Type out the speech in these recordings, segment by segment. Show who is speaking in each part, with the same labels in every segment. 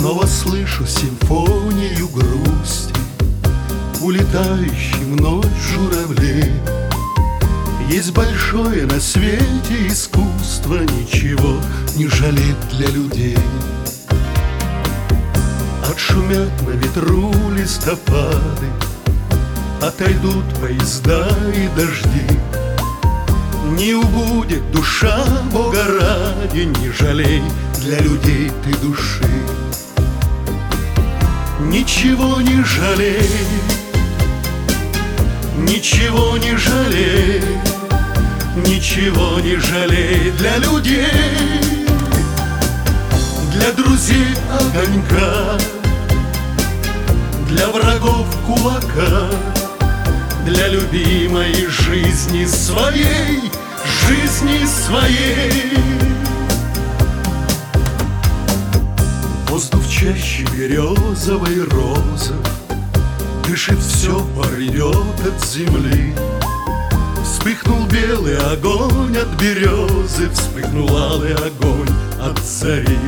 Speaker 1: Снова слышу симфонию грусти, улетающий в ночь журавлей. Есть большое на свете искусство, ничего не жалеть для людей. Отшумят на ветру листопады, отойдут поезда и дожди. Не убудет душа Бога ради, не жалей для людей ты души. Ничего не жалей, ничего не жалей, ничего не жалей для людей, для друзей огонька, для врагов кулака, для любимой жизни своей, жизни своей. Воздух чаще березовой розы, дышит все, пар идет от земли. Вспыхнул белый огонь от березы, вспыхнул алый огонь от зари.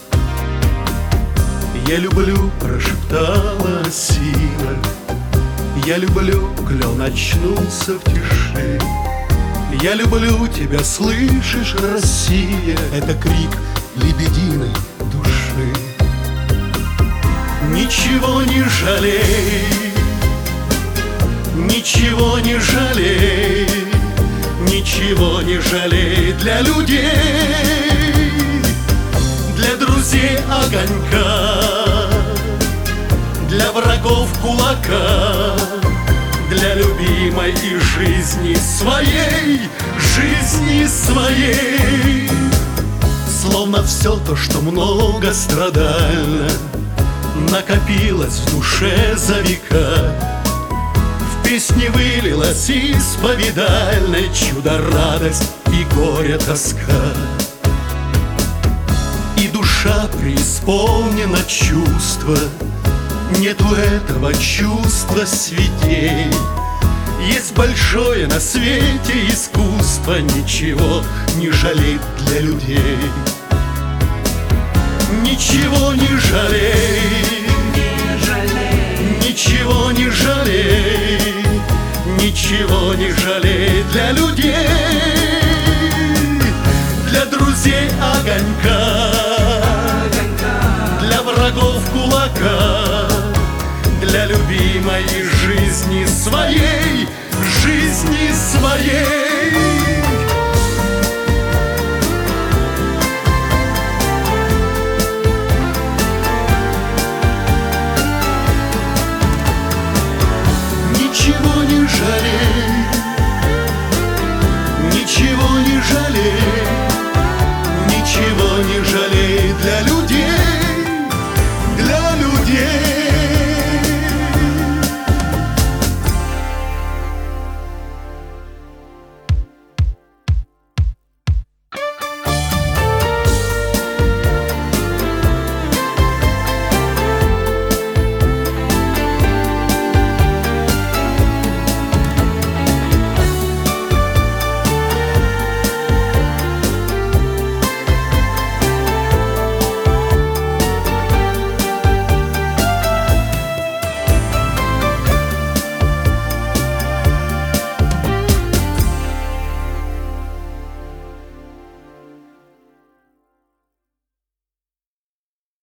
Speaker 1: Я люблю, прошептала осина, я люблю, клен очнулся в тиши. Я люблю тебя, слышишь, Россия, это крик лебединой души. Ничего не жалей, ничего не жалей, ничего не жалей для людей, для друзей огонька, для врагов кулака, для любимой и жизни своей, жизни своей. Словно все то, что многострадально накопилось в душе за века, в песне вылилась исповедальная чудо, радость и горе, тоска. И душа преисполнена чувства, нету этого чувства святей. Есть большое на свете искусство, ничего не жалеть для людей. Ничего не жалей, ничего не жалей, ничего не жалей для людей, для друзей огонька, для врагов кулака, для любимой жизни своей, жизни своей.